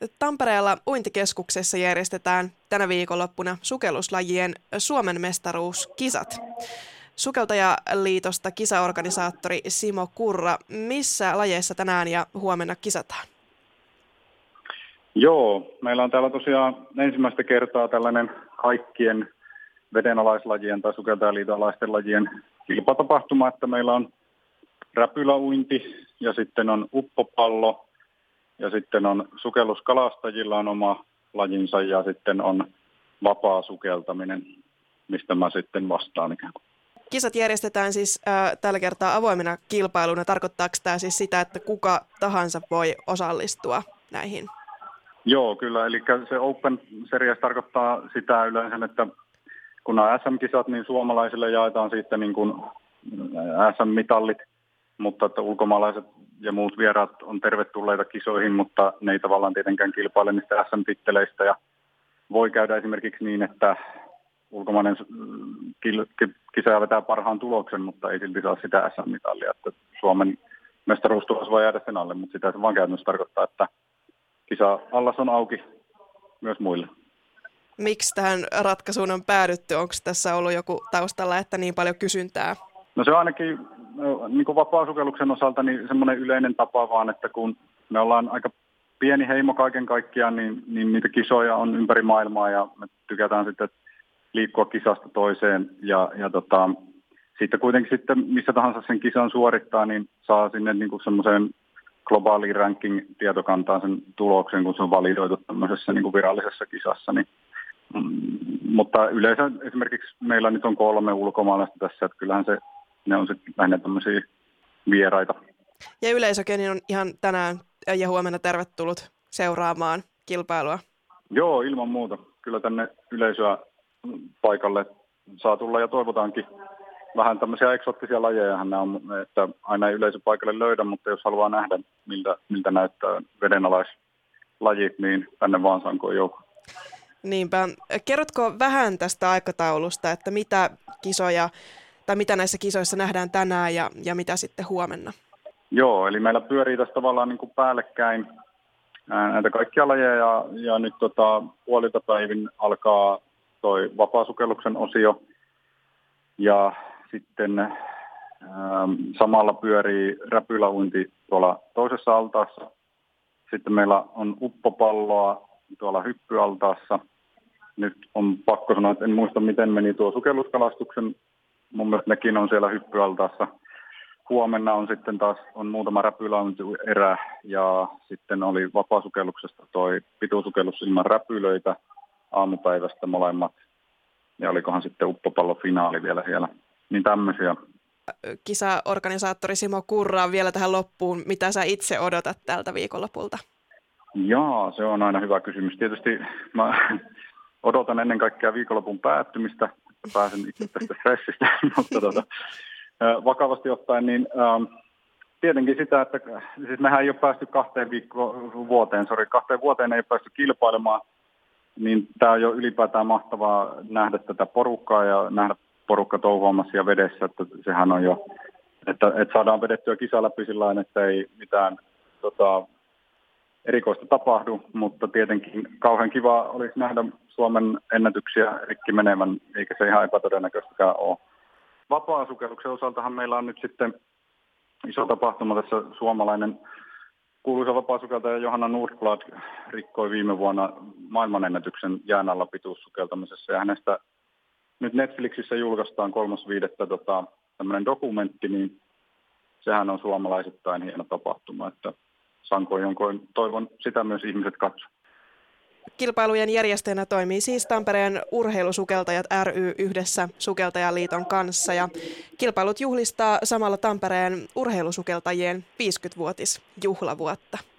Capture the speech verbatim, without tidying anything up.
Tampereella Uintikeskuksessa järjestetään tänä viikonloppuna sukelluslajien Suomen mestaruuskisat. Sukeltajaliitosta kisaorganisaattori Simo Kurra, missä lajeissa tänään ja huomenna kisataan? Joo, meillä on täällä tosiaan ensimmäistä kertaa tällainen kaikkien vedenalaislajien tai sukeltajaliiton alaisten lajien kilpatapahtuma, että meillä on räpyläuinti ja sitten on uppopallo ja sitten on sukelluskalastajilla on oma lajinsa ja sitten on vapaa sukeltaminen, mistä mä sitten vastaan ikään kuin. Kisat järjestetään siis äh, tällä kertaa avoimena kilpailuna. Tarkoittaako tämä siis sitä, että kuka tahansa voi osallistua näihin? Joo, kyllä. Eli se Open Series tarkoittaa sitä yleensä, että kun on S M-kisat, niin suomalaisille jaetaan sitten niin kuin S M-mitallit, mutta että ulkomaalaiset ja muut vieraat on tervetulleita kisoihin, mutta ne ei tavallaan tietenkään kilpaile niistä S M-titteleistä. Ja voi käydä esimerkiksi niin, että ulkomainen kisaaja vetää parhaan tuloksen, mutta ei silti saa sitä S M-mitallia. Että Suomen mestaruustulos voi jäädä sen alle, mutta sitä se vaan käytännössä tarkoittaa, että kisa-allas on auki myös muille. Miksi tähän ratkaisuun on päädytty? Onko tässä ollut joku taustalla, että niin paljon kysyntää? No se on ainakin niin kuin vapaasukelluksen osalta niin semmoinen yleinen tapa vaan, että kun me ollaan aika pieni heimo kaiken kaikkiaan, niin, niin niitä kisoja on ympäri maailmaa ja me tykätään sitten liikkua kisasta toiseen ja, ja tota, sitten kuitenkin sitten missä tahansa sen kisan suorittaa, niin saa sinne niin kuin semmoiseen globaaliin ranking-tietokantaan sen tuloksen, kun se on validoitu tämmöisessä niin kuin virallisessa kisassa. Niin, mm, mutta yleensä esimerkiksi meillä nyt on kolme ulkomaalaista tässä, että kyllähän se, ne on sitten lähinnä tämmöisiä vieraita. Ja yleisökin on ihan tänään ja huomenna tervetullut seuraamaan kilpailua. Joo, ilman muuta. Kyllä tänne yleisöä paikalle saa tulla ja toivotaankin. Vähän tämmöisiä eksoottisia lajeja nämä on, että aina ei yleisö paikalle löydä, mutta jos haluaa nähdä, miltä, miltä näyttää vedenalaislajit, niin tänne vaan sankoon joukko. Niinpä. Kerrotko vähän tästä aikataulusta, että mitä kisoja tai mitä näissä kisoissa nähdään tänään ja, ja mitä sitten huomenna? Joo, eli meillä pyörii tässä tavallaan niin kuin päällekkäin näitä kaikkia lajeja ja, ja nyt tota, puolilta päivin alkaa toi vapaasukelluksen osio ja sitten ähm, samalla pyörii räpyläuinti tuolla toisessa altaassa. Sitten meillä on uppopalloa tuolla hyppyaltaassa. Nyt on pakko sanoa, että en muista miten meni tuo sukelluskalastuksen. Mun mielestä nekin on siellä hyppyaltaassa. Huomenna on sitten taas on muutama räpyläuintierä ja sitten oli vapaasukelluksesta toi pituusukellus ilman räpylöitä aamupäivästä molemmat. Ja olikohan sitten uppopallofinaali vielä siellä. Niin tämmöisiä. Kisaorganisaattori Simo Kurra vielä tähän loppuun. Mitä sä itse odotat tältä viikonlopulta? Jaa, se on aina hyvä kysymys. Tietysti mä odotan ennen kaikkea viikonlopun päättymistä, että pääsen itse tästä stressistä, mutta tota, vakavasti ottaen, niin ähm, tietenkin sitä, että siis mehän ei ole päästy kahteen viikkoon vuoteen, sori, kahteen vuoteen ei ole päästy kilpailemaan, niin tämä on jo ylipäätään mahtavaa nähdä tätä porukkaa ja nähdä porukka touhuamassa ja vedessä, että sehän on jo, että, että saadaan vedettyä kisa läpi sillä tavalla, että ei mitään tota, erikoista tapahdu, mutta tietenkin kauhean kiva olisi nähdä Suomen ennätyksiä rikki menevän, eikä se ihan epätodennäköistäkään ole. Vapaasukelluksen osaltahan meillä on nyt sitten iso tapahtuma tässä suomalainen kuuluisa vapaasukeltaja Johanna Nordblad rikkoi viime vuonna maailmanennätyksen jään alla pituussukeltamisessa ja hänestä nyt Netflixissä julkaistaan kolmas viidettä tota, tämmöinen dokumentti, niin sehän on suomalaisittain hieno tapahtuma, että sankoin jonkoin toivon sitä myös ihmiset katsoa. Kilpailujen järjestäjänä toimii siis Tampereen urheilusukeltajat ry yhdessä Sukeltajaliiton kanssa ja kilpailut juhlistaa samalla Tampereen urheilusukeltajien viisikymmenvuotisjuhlavuotta.